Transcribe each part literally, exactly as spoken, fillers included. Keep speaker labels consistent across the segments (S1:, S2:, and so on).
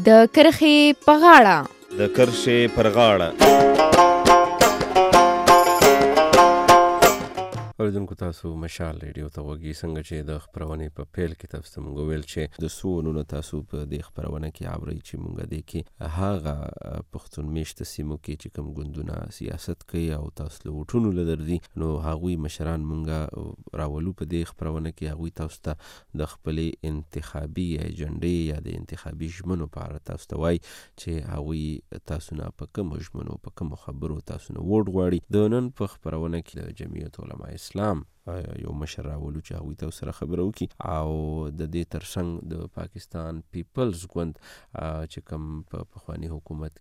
S1: د کرښې په غاړه
S2: د کرښې پر غاړه. اوریدونکو تاسو مشال ریډیو ته غوږی څنګه چې د خپرونې په پیل کې تاسو ته موږ ویل چې د څو نونو تاسو په دې خپرونه کې اورئ چې موږ دې کې هغه پښتون میشته سیمو کې چې کوم ګوندونه سیاست کوي او تاسو له وټونو لدردي نو هغوی مشران موږ راولو په دې خپرونه کې هغوی تاسو ته د خپلې انتخابي ایجنډې یا د انتخابي ژمنو په اړه تاسو ته وایي چې هغوی تاسو نه په کومو ژمنو په کومو خبرو تاسو نه ووټ غواړي. د نن په خپرونه کې د جمعیت علماء اسلام یو مشر راولو چې هغوی ته سره خبره وکړي او د دې ترڅنګ د پاکستان پیپلز ګوند چې کوم په پخواني حکومت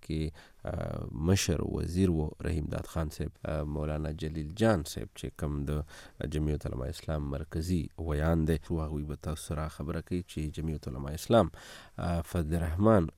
S2: کې مشر وزیر و رحیم داد خان صاحب مولانا جلیل جان صاحب چې کوم د جمعیت علماء اسلام مرکزی ویان دی هغوی به تاسو سره خبره کوي چې جمعیت علماء اسلام فضل الرحمن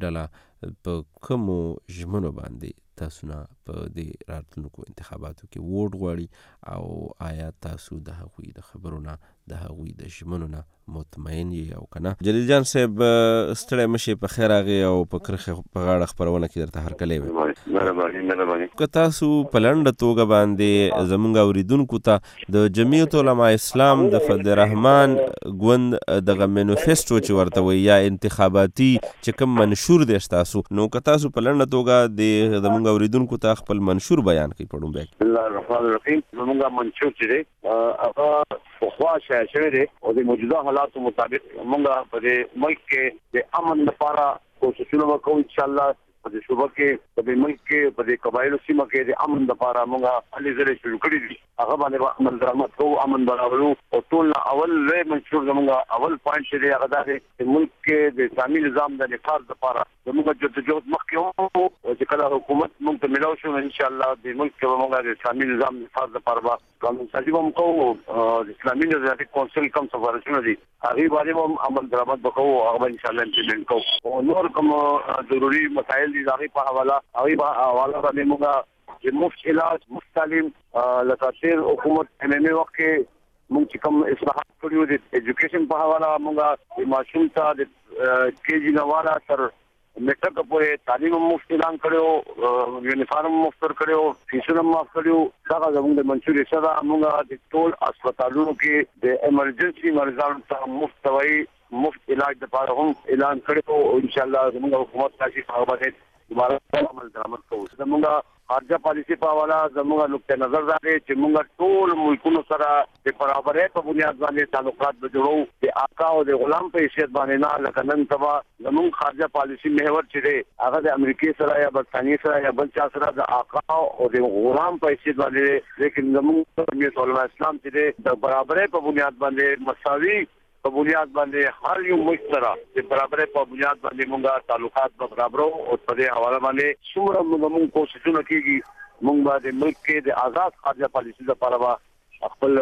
S2: ډله په کومو ژمنو باندې تاسو نه په دې راتلونکو انتخاباتو کې ووټ غواړي او آیا تاسو د هغوی د خبرو نه د هغوی د ژمنو نه مطمئن یې او که نه. جلیل جان صاحب ستړی مشې په خیر راغی او په کرښې په غاړه خپرونه کې درته هرکلی وي.
S3: مهرباني مهرباني
S2: که تاسو په لنډه توګه باندې زموږ اوریدونکو ته د جمعیت علماء اسلام د فضل الرحمن ګوند دغه مینیفیسټو چې ورته وایي یا انتخاباتي چې کوم منشور دی ستاسو نو که تاسو په لنډه توګه د زموږ اوریدونکو ته خپل منشور بیان کړئ په ډومبی کې.
S3: بسم الله الرحمن الرحیم. زموږ منشور چې دی هغه پخوا شایع شوی دی او د موجوده حالاتو مطابق موږ په دې ملک کې د امن لپاره کوششونه وکړو انشاءالله. په دې صوبه کې په دې ملک کې په دې قبایلو سیمه کې د امن لپاره موږ هلې ځلې شروع کړي دي. هغه باندې عمل درآمد کوو امن برابرو او ټول اول لوی منشور زموږ اول پوینټ چې دی هغه دا دی چې ملک کې د اسلامي نظام د نفاذ لپاره زموږ جدوجہد مخکې وو او چې کله حکومت موږ ته ملاو شو انشاءالله د ملک کې موږ د اسلامي نظام نفاذ لپاره به قانون سازي هم کوو. د اسلامي نظامي کونسل کوم سفارتونه دي هغې باندې هم عمل درآمد وکړو هغه به انشاءالله امپلیمنټ کوو او نور کوم ضروري مسایل دي د هغې په حواله هغې په حواله باندې موږ چې مفت علاج مفت تعلیم لکه تېر حکومت ایم ایم اے وخت کې موږ چې کوم اصلاحات کړي وو د ایجوکیشن په حواله موږ د ماشوم ته د کے جي نه والا تر میټرک پورې تعلیم مفت اعلان کړو یونیفارم مفت کړو فیسونه معاف کړو. دا زموږ د منشور حصه ده. موږ د ټول هسپتالونو کې د ایمرجنسي مریضانو ته مفت دوايي مفت علاج لپاره هم اعلان کړو او انشاءالله زموږ حکومت تاسو په باندې دوباره عمل درآمد کوو. زموږ خارجه پالیسي په حواله زموږ نقطه نظر دا دی چې موږ ټول ملکونو سره د برابرۍ په بنیاد باندې تعلقات به جوړو د آقا او د غلام په حیثیت باندې نه. لکه نن سبا زموږ خارجه پالیسي محور چې دی هغه د امریکې سره یا برطانیې سره یا بل چا سره د آقا او د غلام په حیثیت باندې لیکن زموږ جمعیت علماء اسلام چې دی د برابرۍ په بنیاد باندې مساوي په بنیاد باندې هر یو ملک سره د برابرۍ په بنیاد باندې موږ تعلقات به برابرو او په دې حواله باندې څومره موږ کوششونه کیږي موږ به د ملک کې د آزاد خارجه پالیسي لپاره به خپل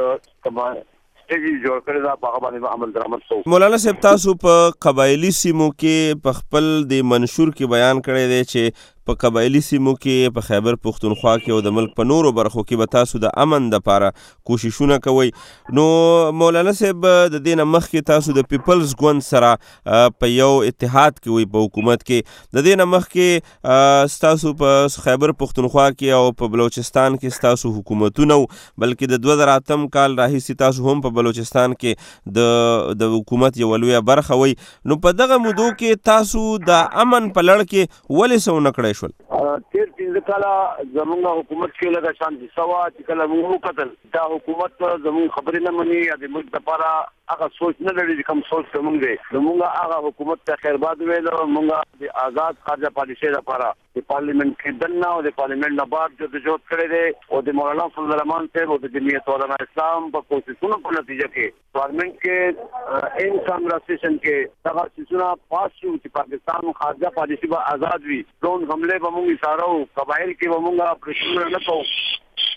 S3: سټریټجي جوړ کړی دا په هغه باندې عمل درآمد کوو.
S2: مولانا صاحب تاسو په قبایلي سیمو کې په خپل د منشور کې بیان کړی دی چې په قبایلي سیمو کې په خیبر پښتونخوا کې او د ملک په نورو برخو کې به تاسو د امن دپاره کوششونه کوئ. نو مولانا صاحب د دې نه مخکې تاسو د پیپلز ګوند سره په یو اتحاد کې وئ په حکومت کې. د دې نه مخکې ستاسو په خیبر پښتونخوا کې او په بلوچستان کې ستاسو حکومتونه وو بلکې د دوه زره اتم کال راهیسې تاسو هم په بلوچستان کې د د حکومت یوه لویه برخه وئ. نو په دغه مودو کې تاسو د امن په لړ کې ولې څه ونه کړی شول؟
S3: تیر پنځه کاله زموږ حکومت کې لږه شانتي سوه چې کله موږ وکتل دا حکومت زموږ خبرې نه مني یا د ملک لپاره هغه سوچ نه لري چې کوم سوچ زموږ دی. زموږ هغه حکومت ته خیرباد ویلو موږ د آزاد خارجه پالیسۍ لپاره د پارلیمنت کې دننه او د پارلیمنت نه بهر جدوجہد کړی دی او د مولانا فضل الرحمن صاحب او د جمعیت علماء اسلام په کوششونو په نتیجه کې پارلیمنت کې ان کانورسیشن کې دغه سیسونه پاس شو چې پاکستان خارجه پالیسي به آزاد وي. ډرون حملې به موږ اشاره وو قبایل کې به موږ اپریشنونه نه کوو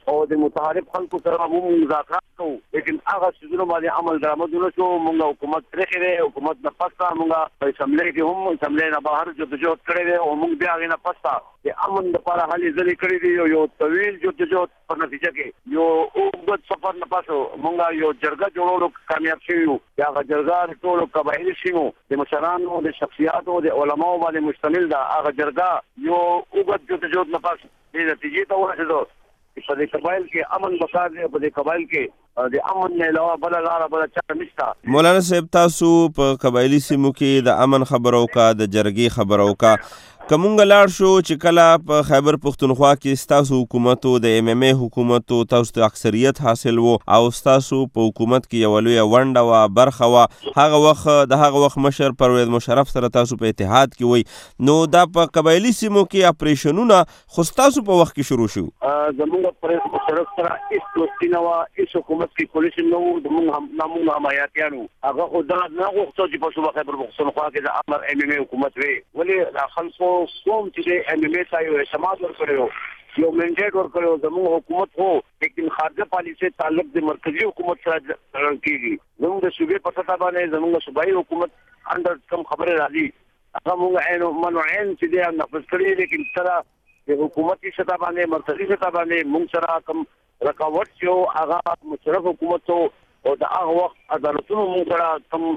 S3: او د متحارب خلکو سره موږ مذاکرات کوو لیکن هغه څه باندې عمل درآمدونه شو موږ حکومت پرې کړې حکومت نه پستا موږ اسمبلی کې هم اسمبلی نه بهر جدوجہد کړې ده او موږ بیا غي نه پستا د امن لپاره هلي ځلې کړې دي یو طویل جدوجہد په نتیجه کې یو اوږد سفر نه پاسو موږ یو جرګه جوړولو کامیاب شوو یا هغه جرګه ټول قبایلی شنو د مشرانو د شخصیاتو د علماو باندې مشتمل ده هغه جرګه یو اوږد جدوجہد نه پاسو د نتیجې ته ورسېدو په دې قبایل کې امن بقا دی په دې قبایل کې د امن نه علاوه بل لاره بل چا نشته.
S2: مولانا صاحب تاسو په قبایلی سیمو کې د امن خبرو کا د جرګې خبرو کا کومنګ لاړ شو چې کله په خیبر پختونخوا کې ستاسو حکومت او د ایم ایم ای حکومت او تاسو ته اکثریت حاصل وو او ستاسو په حکومت کې یو لوی ونډه وا برخه وا هغه وخت د هغه وخت مشر پرویز مشرف سره تاسو په اتحاد کې وای نو دا په قبایلی سیمو کې اپریشنونه خو تاسو په وخت کې شروع شو.
S3: زموږ پرویز مشرف سره هیڅ دوستي نه وا هیڅ حکومت کې کولیشن نه وو زموږ هم نامونه حمایتیانو هغه خدا نه غوښتل چې په صوبه خیبر پختونخوا کې د امر ایم ایم ای حکومت وي ولې خلکو کوم چې ایم ایم ای سایو سماج ورکړو یو منډیټ ورکړو زموږ حکومت هو لیکن خارجه پالیسي تعلق د مرکزی حکومت سره تړل کیږي زموږ د صوبې په سطح باندې زموږ صوبایي حکومت اندر کم خبره راځي هغه موږ عین منوعین چې د نفذ کړی لیکن سره د حکومتي سطح باندې مرکزی سطح باندې موږ سره کم رکاوټ شو هغه مشرف حکومت او د هغه وخت عدالتونو موږ سره کم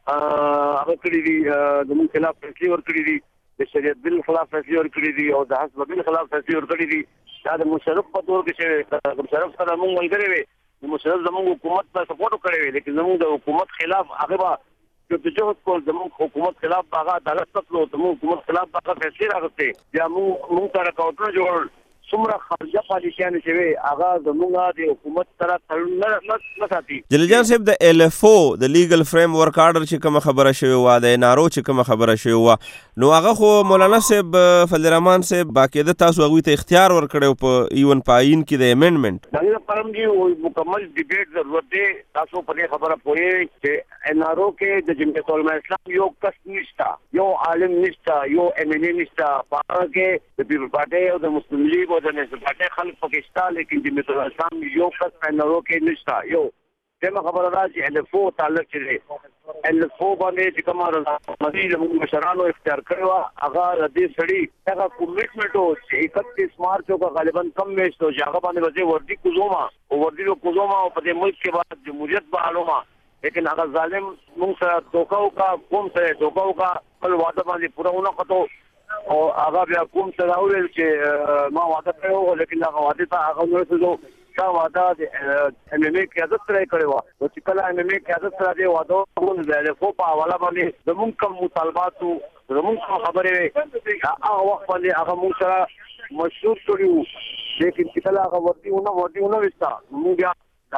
S3: هغه کړی دي زموږ خلاف فیصله ورکړي دي د شریعت بل خلاف فیصله ورکړي دي او د حسب بل خلاف فیصله ورکړي دي دا د مشرف په تور کې چې مشرف سره موږ ملګری وي د مشرف زموږ حکومت ته سپورټ کړی وي لیکن زموږ د حکومت خلاف هغه به جدوجہد کول زموږ حکومت خلاف هغه عدالت ته تلو زموږ حکومت خلاف هغه فیصله راغسته یا موږ موږ سره راکاوټونه جوړ څومره خارجه پالیسیانه شوی هغه زموږه د حکومت سره تړون نه ساتي.
S2: جلیل جان صاحب د ایل اف او د لیګل فریم ورک آرډر چې کوم خبره شوی و د نارو چې کوم خبره شوی و نو هغه خو مولانا صاحب فضل الرحمن صاحب باقاعده تاسو هغه ته اختیار ورکړو په ایون پاین کې د امندمنت
S3: دا پرم دی مکمل ډیبیټ ضرورت دی تاسو په دې خبره پوهی چې ان ار او کې د جمعیت علماء اسلام یو کس نشتا یو عالم نشتا یو ام ان ای نشتا په کې د پیپل پارټي او د مسلم لیگ د نېشنل پارټي خلک پاکستان لیکن جمعیت اسلام یو کس پنځو کې نشتا یو دغه خبره راځي ال اف او تعلق لري ال اف او باندې چې کومه رضامندي د مشرانو اختیار کړو هغه د دې سړي هغه کمیټمنټ او چې اکتیس مارچ او غالبا کم میشت او هغه باندې وځي وردی کوزوما او وردی کوزوما په دې ملک کې بعد جمهوریت به علومه لیکن هغه ظالم موږ سره دوکاو کا قوم سره دوکاو کا خپل وعده باندې پوره ونه کړو او هغه بیا کوم څه راوړل چې ما وعده کړو لیکن هغه وعده ته هغه ورسېدو دا وعده د ام ام ای قیادت سره کړو او چې کله ام ام ای قیادت سره دی وعده موږ د خو په حواله باندې زموږ کوم مطالباتو زموږ خبرې هغه وخت باندې هغه موږ سره مشروط کړو لیکن چې کله هغه ورتي ونه ورتي ونه وستا موږ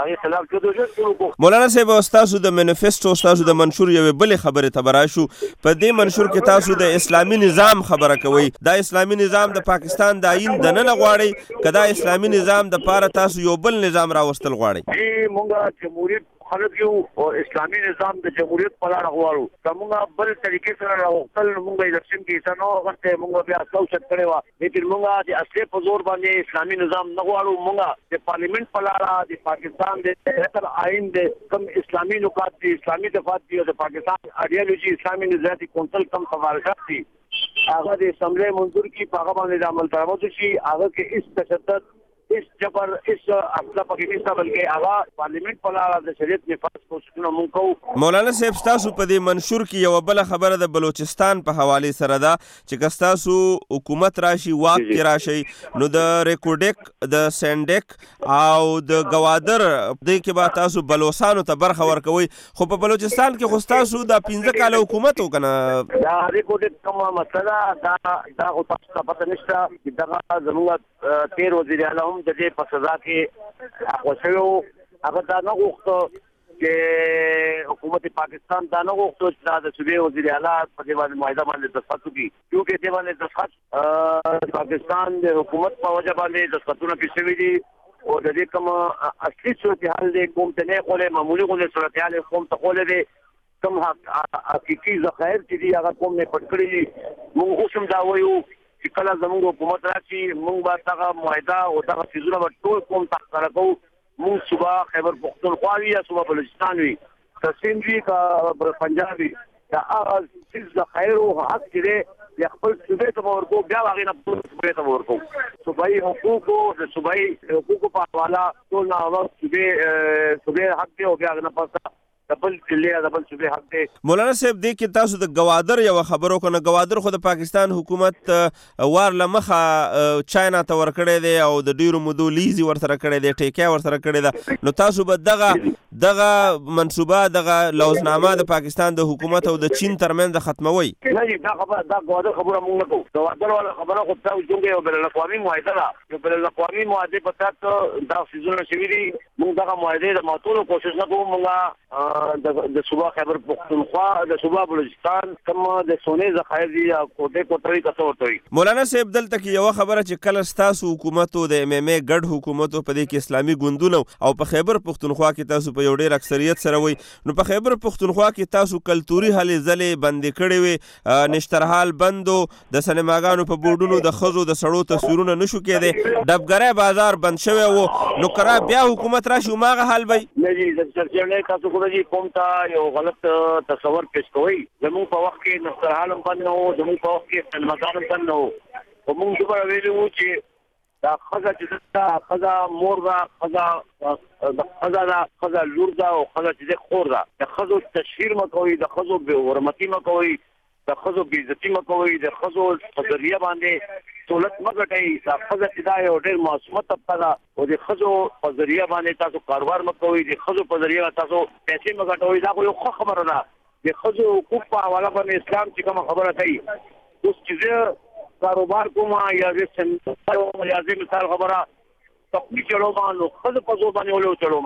S2: مولانا صاحب استاسو د منیفیسټو استاسو د منشور یو بل خبره تبراشو په دې منشور کې تاسو د اسلامي نظام خبره کوي دا اسلامي نظام د پاکستان د آئین د نه غواړي کدا اسلامي نظام د پاره تاسو یو بل نظام راوستل غواړي
S3: ای مونږه جمهوریت خلک یو او اسلامي نظام د جمهوریت په لار غواړو کومه بل طریقې سره راوستل مونږه الیکشن کې سنو غته مونږه بیا څو چت کړو لیکن مونږه د اصلي په زور باندې اسلامي نظام نه غواړو مونږه د پارلیمنت په لار د پاکستان د تر آئین د کم اسلامي نقاط دي اسلامي دفات دي او د پاکستان ایډیالوژي اسلامي نظریاتي کونسل کم سفارشات دي هغه د اسمبلی منظور کی په هغه باندې عمل ترمت شي هغه کې اس تشدد اس جبر اس اصله پکې نشته بلکې هغه پارلیمنت په لار د شریعت نفاذ کوششونه مونږ کوو.
S2: مولانا صاحب تاسو په دې منشور کې یو بل خبره د بلوچستان په حواله سره ده چې تاسو حکومت راشي واک کې راشي نو د ریکورډک د سندک او د گوادر د کې با تاسو بلوچستان ته برخه ورکوي خو په بلوچستان کې خو تاسو د پنځه کال حکومت وکنه
S3: دا ریکورډک کومه مسله دا دا او تاسو ته پته نشته چې دا زموږ تیر وزیر اعلی هم د دې په سزا کې هغه شو هغه دا نه غوښتو چې حکومت پاکستان دا نه غوښتو چې د صوبې وزیر اعلی په دې باندې معاهده باندې دستخط وکړي کیونکې دې باندې دستخط پاکستان د حکومت په وجه باندې دستخطونه کې شوي دي او د دې کوم اصلي صورتحال دی کوم ته نه خولې معمولی غونډه صورتحال کوم ته خولې دی کوم حقیقي ذخایر چې دي هغه کوم نه پټ کړی موږ اوسم دا وایو چې کله زموږ حکومت راشي موږ به دغه معاهده او دغه څیزونه به ټول قوم ته ښکاره کوو. موږ صوبه خیبر پښتونخوا وي یا صوبه بلوچستان وي که سند وي که پنجاب وي د هغه څیز د خیر او حق چې دی د خپل صوبې ته به ورکوو بیا هغې نه ټول صوبې ته به ورکوو. صوبایي حقوقو د صوبایي حقوقو په حواله ټول نه هغه صوبې صوبې حق دی او بیا هغه نه پسته د بل ضلع د بل صوبې حق دی.
S2: مولانا صاحب دې کې تاسو د ګوادر یوه خبره وکړه. ګوادر خو د پاکستان حکومت وار له مخه چاینا ته ورکړی دی او د ډېرو مودو لیزې ورسره کړی دی ټیکه ورسره کړې ده. نو تاسو به دغه دغه منصوبه دغه لوزنامه د پاکستان د حکومت او د چین ترمنځ ختموي؟
S3: نه جی دا خبره دا ګوادر خبره موږ نه کوو. ګوادر والا خبره خو تاسو څنګه یو بین الاقوامي معاهده ده. یو بین الاقوامي معاهدې په تحت دا څیزونه شوي دي. موږ دغه معاهدې د ماتولو کوشش نه کوو. موږ د صوبه خیبر پښتونخوا د صوبه بلوچستان کوم د سونې ذخایر دي یا کوټې کوټري کڅو ورته.
S2: مولانا صاحب دلته کې یوه خبره چې کله ستاسو حکومت او د ایم ایم ای ګډ حکومت په دې کې اسلامي ګوندونه او په خیبر پښتونخوا کې تاسو په یو ډېر اکثریت سره وي، نو په خیبر پښتونخوا کې تاسو کلتوري هلې ځلې بندې کړې وې، نشترحال بندو، د سینماګانو په بورډونو د ښځو د سړو تصویرونه نشو کېدی، ډبګری بازار بند شوی و. نو کرا بیا حکومت راشي هماغه حال وي؟
S3: نه جی د چرچې تاسو کو جی قوم ته یو غلط تصور پیش کوي. زموږ په وخت کې نسترحال هم بند نه و، زموږ په وخت کې سینماګان هم بند نه و. خو موږ دومره ویلي وو چې دا ښځه چې ده ښځه مور ده، ښځه ښځه ده، ښځه لور ده او ښځه چې ده خور ده. د ښځو تشهیر مه کوئ، د ښځو بې حرمتي مه کوئ، د ښځو بې عزتي مه کوئ، د ښځو په ذریعه باندې دولت مه ګټئ. دا ښځه چې دا یو ډېر معصومه طبقه ده او د ښځو په ذریعه باندې تاسو کاروبار مه کوئ، د ښځو په ذریعه تاسو پیسې مه ګټوئ. دا خو یو ښه خبره ده. د ښځو حقوق په حواله باندې اسلام چې کومه خبره کوي، اوس چې زه کاروبار کوم یا زه یا زه مثال خبره تقوی چلوم نو ښځه په زور باندې ولې وچلوم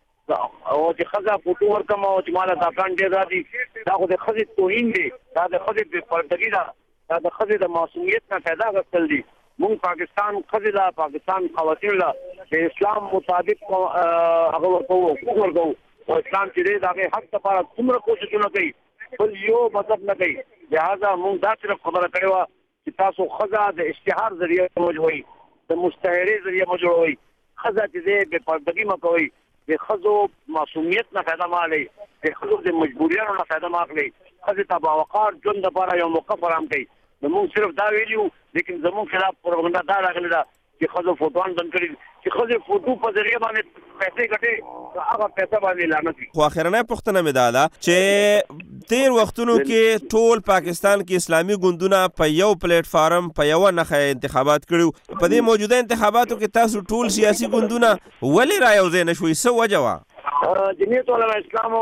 S3: او چې ښځه فوټو ورکړم او چې ماله کاکان ډېر راځي، دا خو د ښځې توهین دی، دا د ښځې بې پردګي ده، دا د ښځې د معصومیت نه فایده اخیستل دي. موږ پاکستان ښځې له پاکستان خواتین له د اسلام مطابق هغه ورکوو، حقوق ورکوو او اسلام چې دی د هغې حق لپاره څومره کوششونه کوي، بل یو مطلب نه کوي. لهذا موږ دا صرف خبره کړې وه چې تاسو ښځه د اشتهار ذریعه مه جوړوئ، د مشتهرې ذریعه مه جوړوئ. ښځه چې دی بې پردګي مه کوئ، د ښځو معصومیت نه فایده مه اخلئ، د ښځو د مجبوریانو نه فایده مه اخلئ. ښځې ته باوقار ژوند لپاره یو موقع فراهم کوي. نو موږ صرف دا ویلي وو، لیکن زموږ خلاف پروپاګنډا دا راغلې ده چې ښځو فوټوان بند کړي دي، چې ښځې فوټو په ذریعه باندې پیسې ګټي، هغه پیسه باندې لعنت وي.
S2: خو اخرنۍ پوښتنه مې دا ده چې تیر وختونو کې ټول پاکستان کې اسلامي ګوندونه په یو پلیټ فارم په یوه نښه انتخابات کړي. په دې موجوده انتخاباتو کې تاسو ټول سیاسي ګوندونه ولې رايوځای نه شوئ؟ څه وجه وه؟
S3: جمعیت علماء اسلامو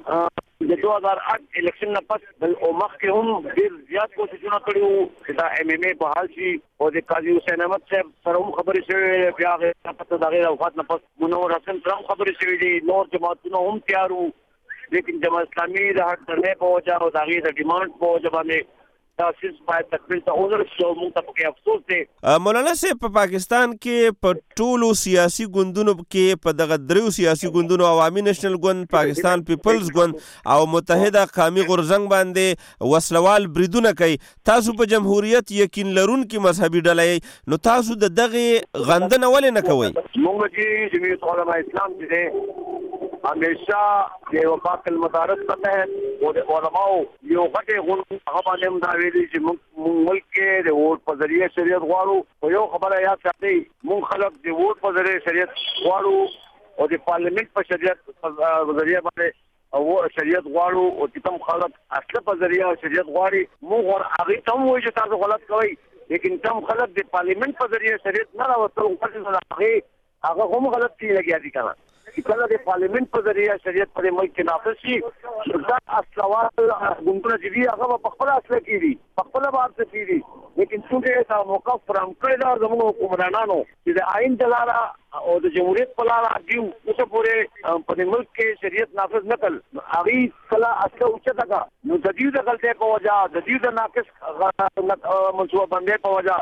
S3: د دوه هزار اته الیکشن نه پس او مخکې هم ډېر زیات کوششونه کړي وو چې دا ایم ایم ای بحال شي او د قاضي حسین احمد صاحب سره هم خبرې شوې وې. بیا هغې پته د هغې د وفات نه پس منور حسن سره هم خبرې شوې دي، نور جماعتونه هم تیار وو، لیکن جماعت اسلامي د هټ درنۍ په وجه او د هغې د ډیمانډ په وجه باندې تاسیس باید تکمیل ته ونه رسېږي. موږ ته پکې افسوس دی.
S2: مولانا صاحب په پاکستان کې په ټولو سیاسي ګوندونو کې په دغه دریو سیاسي ګوندونو عوامي نیشنل ګوند، پاکستان پیپلز ګوند او متحده قومي غورځنګ باندې وسلوال بریدونه کوي. تاسو په جمهوریت یقین لرونکي مذهبي ډله یې، نو تاسو د دغې غندنه ولې نه کوئ؟
S3: موږ چې جمعیت علماء اسلام چې دی همیشه د وفاق المدارس په تحت او د علماو یو غټې غونډه هغه باندې هم دا ویلي چې موږ ملک کې د ووټ په ذریعه شریعت غواړو. خو یو خبره یاد ساتئ، موږ خلک د ووټ په ذریعه شریعت غواړو او د پارلیمنت په شریعت په ذریعه باندې او شریعت غواړو او چې کوم خلک اصل په ذریعه شریعت غواړي موږ هغې ته هم وایو چې تاسو غلط کوئ، لیکن کوم خلک د پارلیمنت په ذریعه شریعت نه راوستل هغې هغه هم غلط شي لګیا دي. که کله د پارلیمنت په ذریعه شریعت په ملک کې نافذ شي، دا اصلوال ګوندونه چې دي هغه به په خپله اصله کېږي، په خپله به اصله کېږي. لیکن څومره دا موقع فراهم کړې ده زموږ حکمرانانو چې د آئین د لاره او د جمهوریت په لاره دوی اوسه پورې په دې ملک کې شریعت نافذ نه کړل، هغې کله اصله اوچته کړه، نو د دوی د غلطۍ په وجه، د دوی د ناقص منصوبه بندۍ په وجه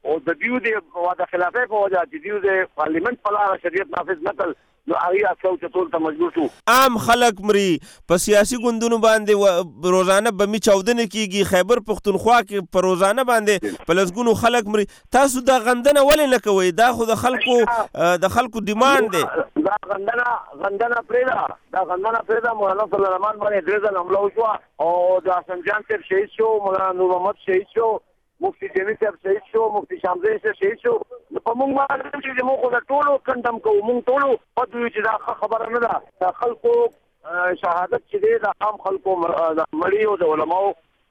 S3: او د دیو د واده خلافه په وجه چې دیو د پارلیمنت په لار شریعت نافذ نکړ نو هغه اصل ته ټول ته مجبور شو.
S2: عام خلک مري په سیاسي ګوندونو باندې روزانه بمی چاودنه کیږي. خیبر پختونخوا کې په روزانه باندې په لسګونو خلک مري. تاسو دا غندنه ولې نه کوئ؟ دا خو د خلکو د خلکو ډیماند دی.
S3: دا غندنه غندنه پرېدا دا غندنه پرېدا مولانا صلی الله علیه وسلم باندې درې ځله حمله وشوه او د حسن جان صاحب شهید شو، مولانا نور محمد شهید شو، مفتی جمی صاحب شهید شو، مفتی شامزی صاحب شهید شو. په موږ باندې چې موږ د ټولو کندم کوو، موږ ټولو په دوی چې دا خبره نه ده. د خلکو شهادت چې دی د عام خلکو د مړي او د علماو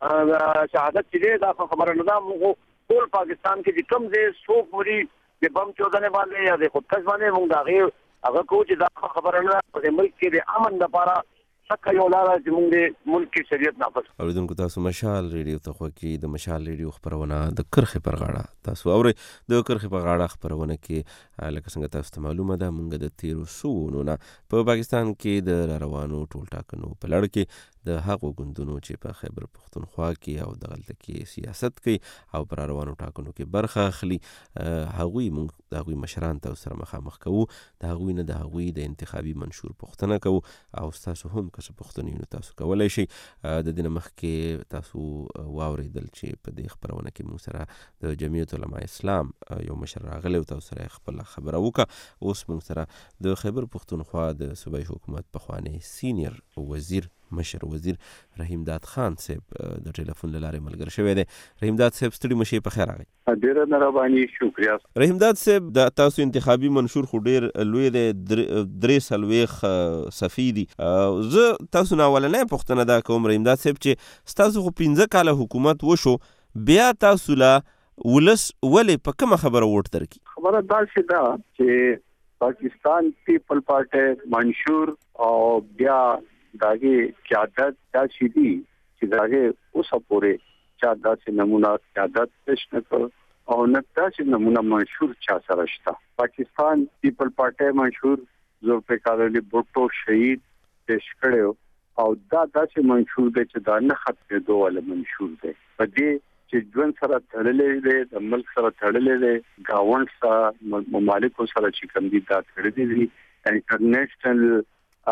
S3: شهادت چې دی دا خبره نه ده. موږ ټول پاکستان کې چې کوم ځای څوک مري د بم چودنې باندې یا د خودکش باندې موږ د هغې هغه کوو چې دا خبره نه ده. په ملک کې د امن لپاره څخه یو لاره چې موږ د ملک کې شریعت نافذ.
S2: اوریدونکو تاسو مشال ریډیو ته خو کې د مشال ریډیو خبرونه د کرخې پر غاړه تاسو اورئ. د کرخې پر غاړه خبرونه کې لکه څنګه تاسو ته معلومه ده موږ د تیرو سوونو نه په پاکستان کې د روانو ټول ټاکنو په لړ کې د هغو ګوندونو چې په خیبر پختونخوا کې او دغلته کې سیاست کوي او پر روانو ټاکنو کې برخه اخلي هغوی موږ د هغوی مشران ته سره مخامخ کوو. د هغوی نه د هغوی د انتخابي منشور پوښتنه کوو او تاسو هم که څه پوښتنې نو تاسو کولی شئ. د دې نه مخکې تاسو واورېدل چې په دې خپرونه کې موږ سره د جمعیت علماء اسلام یو مشر راغلی او تاسو سره خپله خبره وکړه. اوس موږ سره د خیبر پختونخوا د صوبایي حکومت پخوانی سینیر وزیر مشر وزیر رحیم داد خان صاحب د ټلیفون له لارې ملګری شوی دی. رحیم داد صاحب ستړي مشئ، په خیر راغئ.
S3: ډېره مهرباني، شکریه.
S2: رحیم داد صاحب د تاسو انتخابي منشور خو ډېر لوی دی، درې څلوېښت صفحې دي. زه تاسو نه اولنۍ پوښتنه دا کوم رحیم داد صاحب چې ستاسو خو پنځه کاله حکومت وشو، بیا تاسو له ولس ولې په کومه خبره ووټ درکړي؟
S3: خبره داسې ده چې پاکستان پیپل پارټي منشور او بیا داغه قیادت داسې دي چې داغه اوسه پورې چا داسې نمونه قیادت پیش نه کړ او نه داسې نمونه منشور چا سره شته. پاکستان پیپل پارټي منشور ذوالفقار علي بھٹو شهید پیش کړو او دا داسې منشور دی چې دا نه ختمې دوه ول منشور دی. په دې چې ژوند سره تړلې دی، د ملک سره تړلې دی، گاوند سره ممالکو سره چې کوم دي دا تړلې دي. انټرنیشنل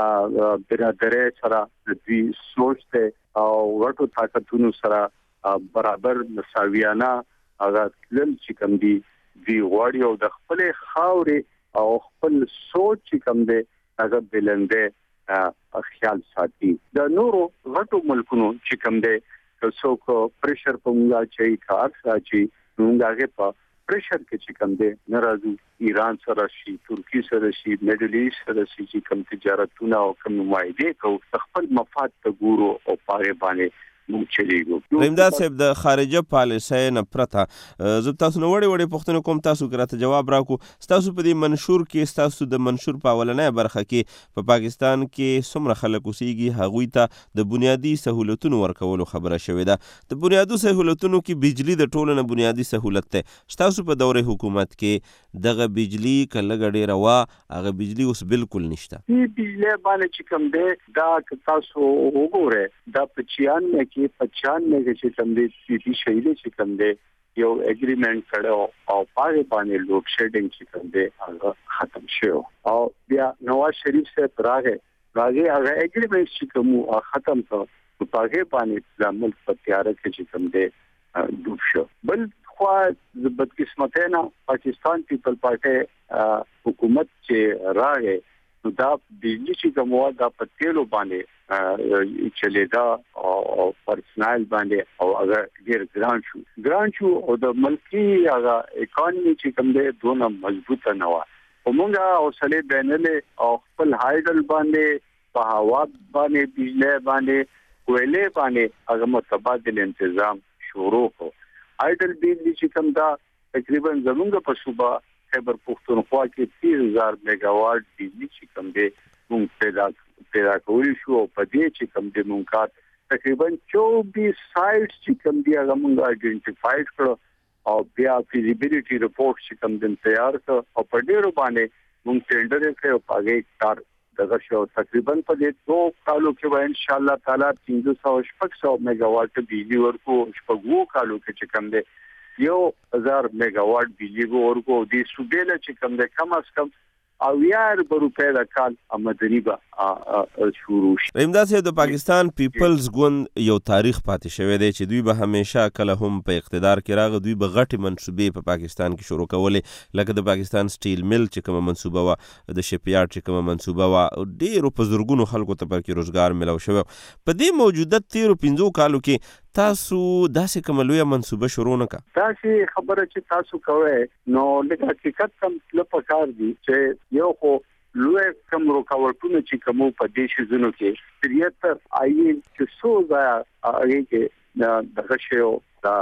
S3: برادرۍ سره د دوی سوچ ته او ورته طاقتونو سره برابر مساویانه هغه تلل چې کوم دي دوی غواړي او د خپل خاورې او خپل سوچ چې کوم دی هغه بلنده خیال ساتي. د نورو غټو ملکونو چې کوم دی څوک پریشر په موږ چې کار ساتي موږ هغه په پریشر کې چې کوم دی ناراضي ایران سره شي، ترکی سره شي، میډل ایست سره شي چې کوم تجارتونه او کوم معاهده کوي خپل مفاد ته ګورو او پاره باندې موږ چلیږو.
S2: رحیم داد صاحب د خارجه پالیسۍ نه پرته زه تاسو نه وړې وړې پوښتنې کوم، تاسو که راته جواب راکړو. ستاسو په دې منشور کې ستاسو د منشور په اولنۍ برخه کې په پاکستان کې څومره خلک اوسیږي هغوی ته د بنیادي سهولتونو ورکولو خبره شوې ده. د بنیادي سهولتونو کې بجلی د ټولو نه بنیادي سهولت دی. ستاسو په دورې حکومت کې دغه بجلی که لږه ډېره وه هغه بجلی اوس بالکل نشته.
S3: دې بجلی باندې چې کوم دی دا که تاسو وګورئ دا په چیانمه کې پچانمه کې چې کوم دی سیدي شهیدې چې کوم دی یو اګریمنٹ کړو او پاره باندې لوډ شیډینګ چې کوم دی هغه ختم شو او بیا نواز شریف صاحب راغی راغی هغه اګریمنٹ چې کوم ختم کړ په پاره باندې د ملک په تیاره کې چې کوم دی ډوب شو. بل خو د بدقسمتۍ نه پاکستان پیپل پارټي حکومت چې راغی نو دا بجلی چې کومه دا په تیلو باندې چلیدا او پرسنل باندې او هغه ډیر ګران شو ګران شو او د ملکی هغه اکانومي چې کوم دی دونه مضبوطه نه و. همغه اوسله بینلې او خپل هایډل باندې په هوا باندې بجلی باندې کویلې باندې هغه متبادل تنظیم شروع کو. هایډل بجلی چې کوم دا تقریبا زمونږ په صوبه خیبر پختونخوا کې تیس هزار میگاواټ بجلی چې کوم دی موږ پیدا پیدا کولی شو او په دې چې کوم دی موږ تقریبا چوبیس سایټس چې کوم دی هغه موږ آئیډنټیفائی کړو او بیا فیزیبিলিټي رپورټ چې کوم دی تیار کړ او په ډیرو باندې موږ ټینډر کړو او هغه کار دغه شو تقریبا په دې دوه کالو کې به ان شاء الله تعالی پنځه سوه شپږ سوه میگاواټ بجلی ورکو شپږو کالو کې چې کوم دی یو هزار میگاواټ بجلی ورکو د صوبې له چې کم د کم از کم او یار روپے د کال آمدنی به شروع شي.
S2: رحیم صاحب د پاکستان پیپلز ګوند یو تاریخ پاتې شوی دی چې دوی به همیشه کله هم په اقتدار کې راغ دوی به غټي منصوبې په پاکستان کې شروع کولې لکه د پاکستان سټیل مل چې کومه منصوبه وا د شپیارډ چې کومه منصوبه وا ډیرو په زورګونو خلکو ته پکې روزګار ملو شوی. په دې موجوده تیرو پنځو کالو کې تاسو داسې کومه لویه منصوبه شروع نه کړه؟
S3: تاسو خبره چې تاسو کوئ نو لکه حقیقت کم لپاره کار دي چې یو خو لوی کم رکاوټونه چې کوم په دې شزونو کې تریتر آئین چې څو ځای هغه کې د غشیو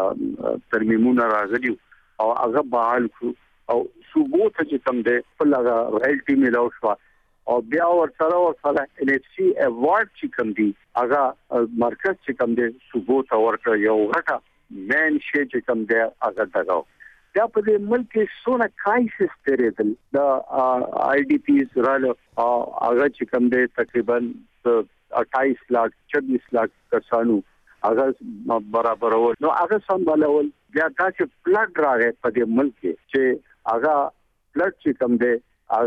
S3: د ترمیمونه راغلي او هغه بحال شو او صوبو ته چې کوم دی په لږه رایلټي ملاو شو او بیا ورسره ورسره ان اف سی ایوارډ چې کوم دی هغه مرکز چې کوم دی صوبو ته ورکړ یو غټه مین شي چې کوم دی هغه دغاو دا په دې ملک کې سونه کرایسس تیرېدل د آی ډی پیز راله هغه چې کوم دی تقریبا اٹھائیس لاکھ چوبیس لاکھ کسانو هغه برابرول نو هغه سمبالول بیا دا چې پلټ راغی په دې ملک کې چې هغه پلټ چې کوم دی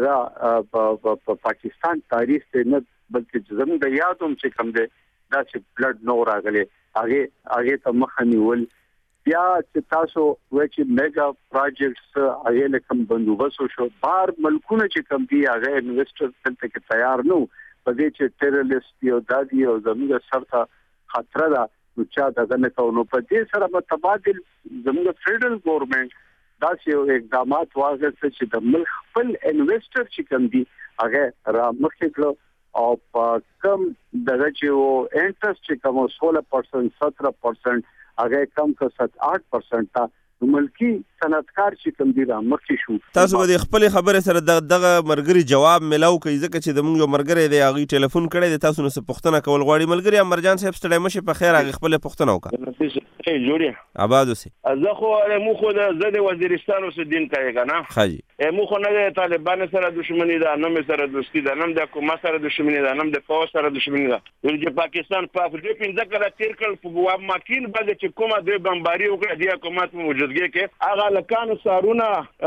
S3: هغه په پاکستان تاریخ ته نه بلکې زموږ د یادوم چې کوم دی دا چې بلډ نو راغلی هغه هغه ته مخه نیول بیا چې تاسو وایي چې میگا پروجیکټس هغه لکم بندوبست شو بار ملکونه چې کوم دی هغه انویسټر څنګه کې تیار نو په دې چې ټیررلیست یو دادی او زموږ سره خطر ده نو چا دغه نه کوو په دې سره متبادل زموږ فدرل ګورنمنت دا چې اقدامات واغسته چې د ملک خپل انویسټر چې کوم دي هغه را مخکې کړو او په کم دغه چې او انټرست چې کوم سولہ پرسنټ سترہ پرسنټ هغه کم کو سات آٹھ پرسنټ تا ملکی صنعتکار چې کوم دي را مخکې شو.
S2: تاسو به خپل خبره سره دغه مرګري جواب ملاو کوي ځکه چې د موږ یو مرګري دی هغه ټلیفون کړی دی تاسو نو څه پوښتنه کول غواړي ملګری امرجان صاحب ستړی مشه په خیر هغه خپل پوښتنه وکړه.
S4: ای جوړه
S2: آباد اوسه
S4: زه خو مو خو د زده وزیرستان اوس دین کوي کنه
S2: خاجي
S4: مو خو نه د طالبان سره دښمنی ده نه مې سره دوستی ده نه د حکومت سره دښمنی ده نه د فوج سره دښمنی ده ولې پاکستان په دې پنځه کله تیر کړ په واب ماکین باندې چې کومه د بمباری وکړه د حکومت موجودګي کې هغه لکانو سارونه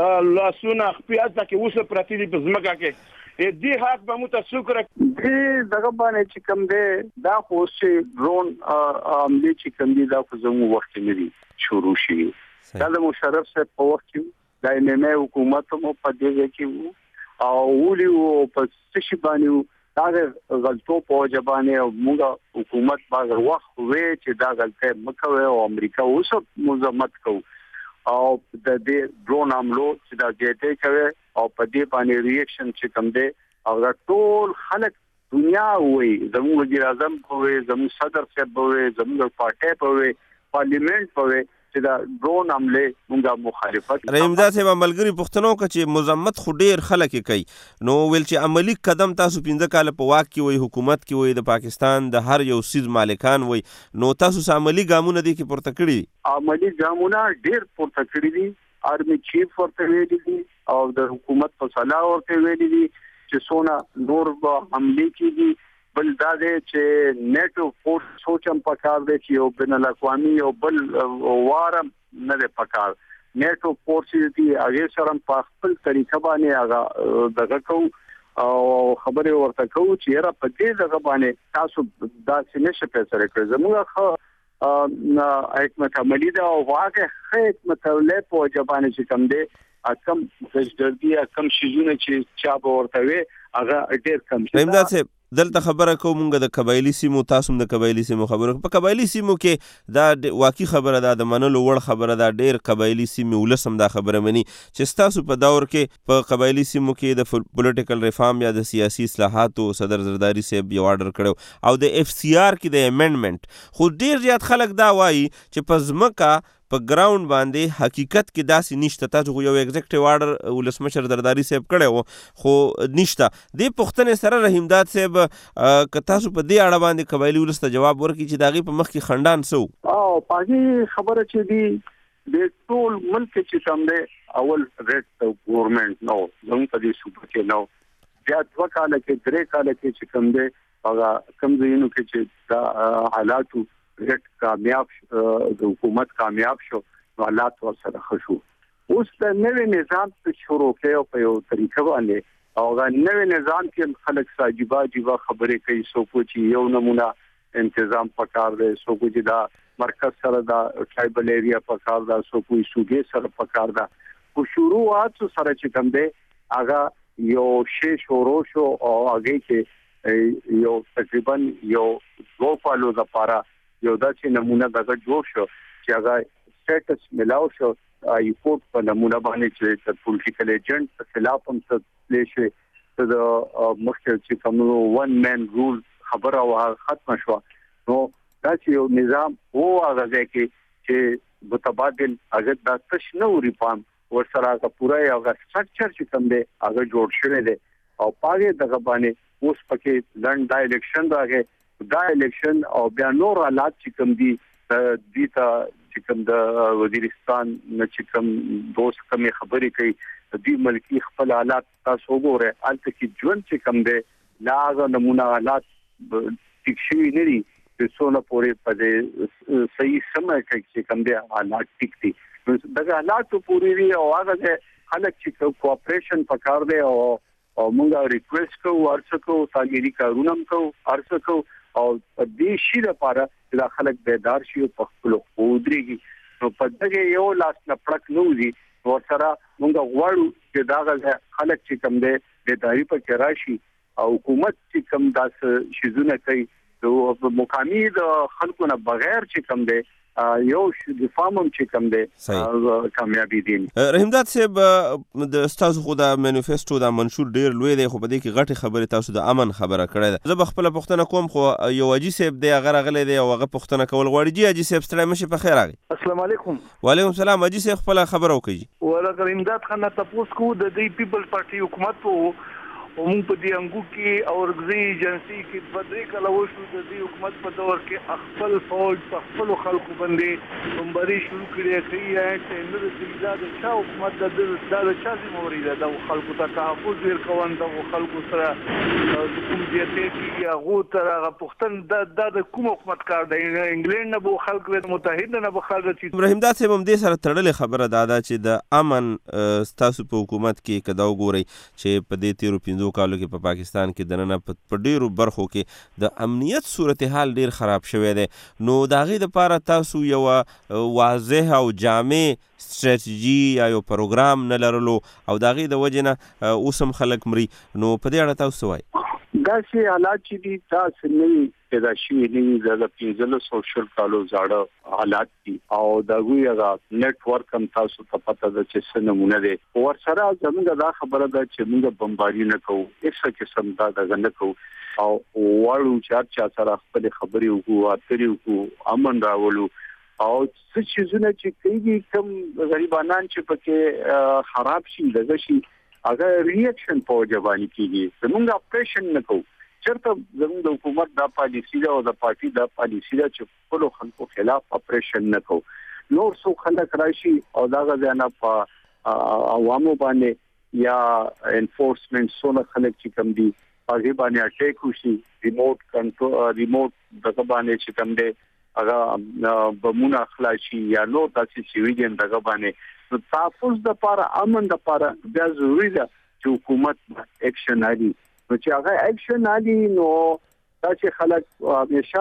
S4: لاسونه خپل تکي وسه پرتی دي په ځمکه کې دې حق به متاسو کړ
S3: دې دغه باندې چې کوم دی دا خو چې ډرون عملی چې کوم دی دا خو زموږ وخت نه دی شروع شي دا د مشرف صاحب په وخت کې د ایم ام حکومت مو په دې کې او ولي او په څه باندې دا غلطو په ځبانه او موږ حکومت باغ وخت وې چې دا غلطه مکوي او امریکا اوس مزمت کوي او د دې ډرون عملو چې دا ګټه کوي او په دې باندې ریاکشن چې کوم دی او دا ټول خلک دنیا وي زموږ وزیر اعظم کوي زموږ صدر صاحب وي زموږ پارټي کوي پارلیمنت کوي چې دا ډرون عمله موږ مخالفت
S2: رحیم صاحب ملګری پښتنو کې چې مزمت خو ډیر خلک کوي نو ویل چې عملی قدم تاسو پنځه کال په واک کې وي حکومت کې وي د پاکستان د هر یو سیز مالکان وي نو تاسو عملی ګامونه دي کې پورته کړی
S3: عملی ګامونه ډیر پورته کړی دي آرمي چیف ورته ویلي دي او د حکومت په صلاح ورته ویلي دي چې سونا نور به حمله کیږي بل دا دې چې نیټو فورس سوچم پکار دی چې یو بین الاقوامي او بل وارم نه دی پکار نیټو فورس دې هغه سره په خپل طریقه باندې هغه دغه کو او خبره ورته کو چې را په دې دغه باندې تاسو دا څنګه شپه کړی زموږ حکمت عملی دا او واقع حکمت عملی په ځبانه چې کم دی کم زجدردی کم شیزونه چې چا به ورته وي هغه ډیر کم
S2: رحیم صاحب دلته خبره کوم موږ د قبایلی سیمو تاسو د قبایلی سیمو خبره په قبایلی سیمو کې دا واقعي خبره ده د منلو وړ خبره ده ډیر قبایلی سیمو ولسم دا خبره مني چې تاسو په دور کې په قبایلی سیمو کې د پولیټیکل ریفارم یا د سیاسي اصلاحاتو صدر زرداری صاحب یو آرډر کړو او د اف سی آر کې د امندمنت خو ډیر زیات خلک دا وایي چې په ځمکه په ګراوند باندې حقیقت کې داسې نشته تاسو یو ایگزیکټیو آرډر ولسمشر زرداری صاحب کړو خو نشته دې پښتنې سره رحیم داد صاحب که تاسو په دې اړه باندې قبایلی ولس ته جواب ورکړي چې داغي په مخ کې خندان سو
S3: او پاګي خبره چې دی د ټول ملک چې کوم دی اول ریټ ګورنمنت نو زموږ په دې صوبه کې نو بیا دوه کال کې درې کال کې چې کوم دی هغه کم ځینو کې چې دا حالاتو ریټ کامیاب د حکومت کامیاب شو حالات ورسره خشو. اوس د نوې نظام په شروع کې په یو طریقه باندې او دا نوې نظام کې خلک ساجيبا جيبا خبرې کوي سو کوچ یو نمونه تنظیم پکار دی سو کوچ دا مرکز سره دا ټرایبل ایریا پکار دا سو کوئی سوګي سره پکار دا کو شروعات سره چې کوم دی هغه یو شی شروع شو او هغه کې یو تقریبا یو دوه کالو د پاره یو داسې نمونه دغه جوړ شو چې هغه سټیټس ملاو شو ای کوټ په نمونه باندې چې د پولیټیکل ایجنټ په خلاف هم څه لشي د مخکې چې کومو ون مین رول خبره وا ختم شو نو دا چې یو نظام وو هغه کې چې متبادل هغه د تشنو ریفارم ورسره کا پورا یو سټرکچر چې کوم دی هغه جوړ شوی دی او پاره دغه باندې اوس پکې لند دا الیکشن راغی دا الیکشن او بیا نور حالات چې کوم دي د دې ته چې کوم د وزیرستان نه چې کوم دوست کوم خبرې کوي د دې ملکی خپل حالات تاسو وګورئ الته کې ژوند چې کوم دی لاغه نمونه حالات ټیک شوی نه دي چې څونه پورې په دې صحیح سمه کې چې کوم دی حالات ټیک دي دغه حالات پورې وی او هغه خلک چې کوآپریشن پکار دی او او موږ ریکوست کوو ورڅکو تاګيري کارونه کوو ارڅکو او دې شي لپاره چې خلک بیدار شي په خپل خودريږي نو په دغه یو لاس نه پړک نوځي ورسره موږ غواړو چې دا خلک چې کوم دي بیداری په کې راشي او حکومت چې کوم داس شیزونه کوي نو مقامی د خلکو نه بغیر چې کوم دي یو د فارمم چې کوم دی کامیابی دي.
S2: رحیمداد صاحب د استاد خو د مانیفیسټو د منشور ډیر لوی دی خو په دې کې غټي خبره تاسو د امن خبره کړې ده. زه خپل پښتنه کوم خو یو اجي صاحب دی هغه غلې دی او هغه پښتنه کول غواړي جی اجي صاحب ستړي مشه په خیر راغی.
S5: السلام علیکم.
S2: وعلیکم السلام. اجي صاحب خپل خبره وکړي.
S5: ولکه رحیمداد خان تاسو کو د دې پیپل پارټي حکومت وو ومون په دې انګو کې او رغزي ایجنسی کې په دې کله وشو د دې حکومت په دور کې خپل فوج په خپل خلکو باندې بمباري شروع کړې کړې چې نور د د چا حکومت د د چا ذمہواری ده د خلکو ته تحفظ ورکوون د خلکو سره کوم دې کې هغه تر هغه پښتون د د کوم حکومت کار دی انګلند نه بو خلک متحد نه بو خلک چې
S2: رحیمداد صاحب هم دې سره تړلې خبره ده چې د امن ستاسو په حکومت کې کدا وګورئ چې په دې تیرو پنځو کالو کې په پاکستان کې دننه په ډیرو برخو کې د امنیت صورتحال ډیر خراب شوی دی نو د هغې دپاره تاسو یو واضح او جامع ستراتیجي یا یو پروګرام نه لرلو او د هغې د وجې نه اوس هم خلک مري نو په دې اړه تاسو څه وایي؟
S3: داسې حالات چې دي تاسو نوي پیدا شوي دي د پنځلسو شل کالو زاړه حالات دي او د هغوی هغه نیټ ورک هم تاسو ته پته ده چې څه نمونه دی ورسره زموږ دا خبره ده چې موږ بمباري نه کوو هېڅ قسم دا دغه نه کوو او واړو چې هر چا سره خپلې خبرې وکړو اترې وکړو امن راولو او څه څیزونه چې کوي کوم غریبانان چې پکې خراب شي دغه شي هغه ریاکشن په جوانی کېږي زموږ اپریشن نه کوو چرته زموږ د حکومت دا پالیسی ده او د پارټي دا پالیسی ده چې خپل خلکو خلاف اپریشن نه کوو نور څو خلک راشي او دا غځنه په عوامو باندې یا انفورسمنت سونه خلک چې کوم دي هغه باندې اٹیک وشي ریموټ کنټرول ریموټ دغه باندې چې کوم دي هغه بمونه خلاصي یا نو تاسو چې ویډین دغه باندې نو تاسو د لپاره امن د لپاره بیا ضروری ده چې حکومت اکشن علي نو چې هغه اکشن علي نو تاسو خلک همیشه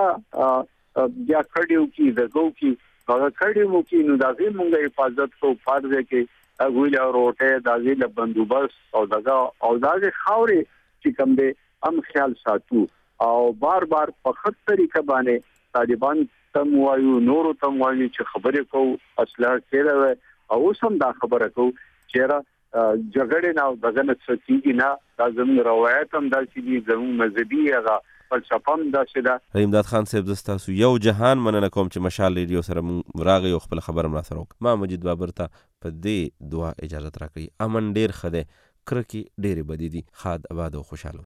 S3: بیا کړیو کی دغه کی هغه کړیو کی نو د دې مونږه حفاظت کو فرض دی کې هغه له روټه د دې له بندوبست او دغه او دغه خاوري چې کوم دی هم خیال ساتو او بار بار په خط طریقه باندې طالبان تم وایو نورو تم وایو چې خبرې کو اصله کېره او سم دا خبره کو چې جګړه نه دغه نه څه نه دا زموږ روایت هم دا چې زموږ مذهبي هغه فلسفه هم دا چې دا
S2: رحیمداد خان صاحب زستاسو یو جهان مننه کوم چې مشال ریډیو سره راغی او خپل خبره ملا سره وک ما مجید بابر ته په دې دعا اجازه راکړي امن ډیر خده کرکی ډیره بدی دي خاد آباد او خوشاله